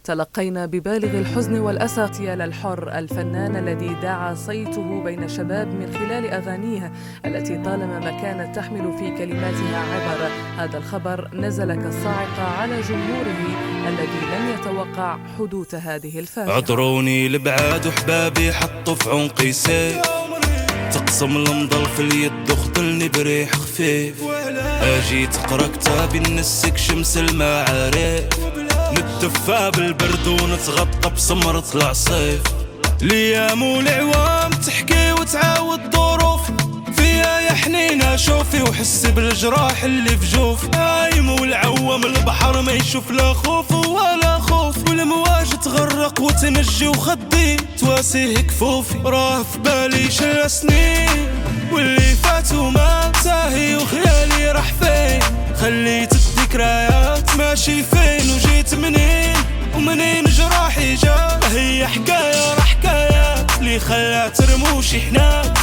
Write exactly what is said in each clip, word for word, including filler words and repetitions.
تلقينا ببالغ الحزن والأسى اغتيال الحر الفنان الذي دعا صيته بين شباب من خلال أغانيه التي طالما ما كانت تحمل في كلماتها عبر. هذا الخبر نزل كالصاعقة على جمهوره الذي لم يتوقع حدوث هذه الفاجعة. عطروني البعاد وحبابي حطوا في عنقي سيف، تقسم المضل في اليد وخطلني بريح خفيف. اجي تقرا كتابي نسك شمس المعارف، نتدفى بالبرد ونتغطى بسمرة العصيف. الايام والعوام تحكي وتعاود ظروف فيها يا حنينة شوفي وحسي بالجراح اللي في جوف. عايم والعوام البحر ما يشوف لا خوف ولا خوف، والمواج تغرق وتنجي وخدي تواسيه كفوفي. راه في بالي شل سنين واللي فاتوا ما ساهي وخيالي راح فين. خليت الذكريات ماشي فين وجيت منين ومنين جراحي جا. هي حكاية راه حكايات اللي خلات رموشي حنات.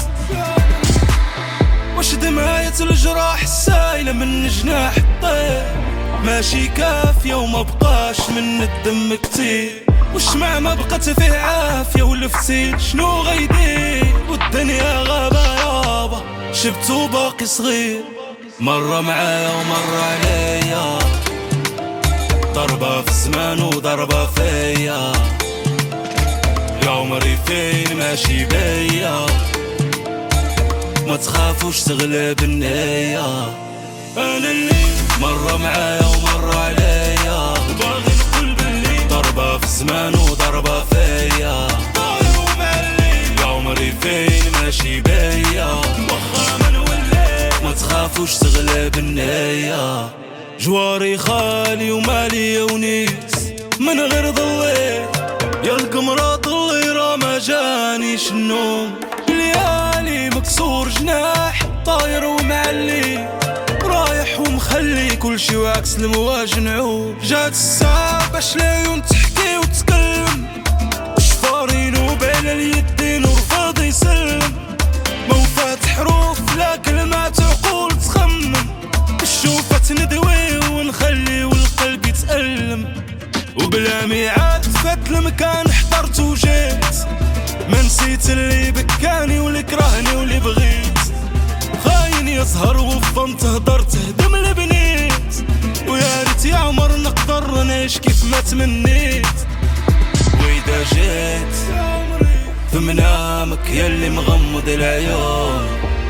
واش دماية الجراح السايلة من جناح الطير ماشي كافية وما بقاش من الدم كتير. وش مع ما بقت فيه عافية ولفتي شنو غيدير. والدنيا غابة يابا شبتو باقي صغير. مرة معايا ومرة عليا، ضربة في الزمان وضربة فيا. يا عمري فين ماشي بيا، ما تخافوش تغلب النية. انا اللي مرة معايا ومرة عليا، باغي نقول باللي ضربة في الزمان وضربة فيا. طاير ومعلي يا عمري فين ماشي بيا، وخا ما نولي ما تخافوش تغلب النية. جواري خالي ومالي ونيس من غير ضلي، يا القمرة ضلي راه ما جانيش النوم. ليالي مكسور جناح طاير ومعلي، رايح ومخلي كل شي وعكس المواج نعوم. جات الساعة باش العيون تحكي وتكلم، شفارين وبين اليدين ورفض يسلم. موفات حروف لا كلمات عقول تخمم، الشوفة تندوي ونخلي والقلب يتألم. وبلا ميعاد فات المكان حضرت وجيت، ما نسيت اللي بكاني واللي كرهني واللي بغيت. خاين يظهر وفن تهدر تهدم البنيت، ويا ريت يا عمر نقدر نعيش كيف ما تمنيت. وإذا جيت في منامك يلي مغمض العيون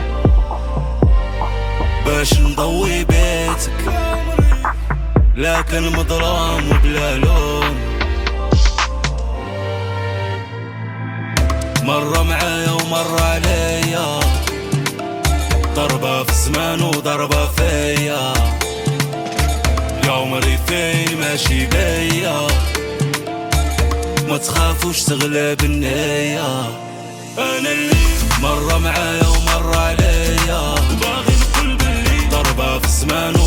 باش نضوي بيتك، لكن مظلام وبلا لون. مرة معايا ومرة عليا، ضربة في الزمان وضربة فيا. يا عمري فين ماشي بيا، ما تخافوش تغلب النية. انا اللي مرة معايا ومرة عليا، باغي نقول باللي ضربة في الزمان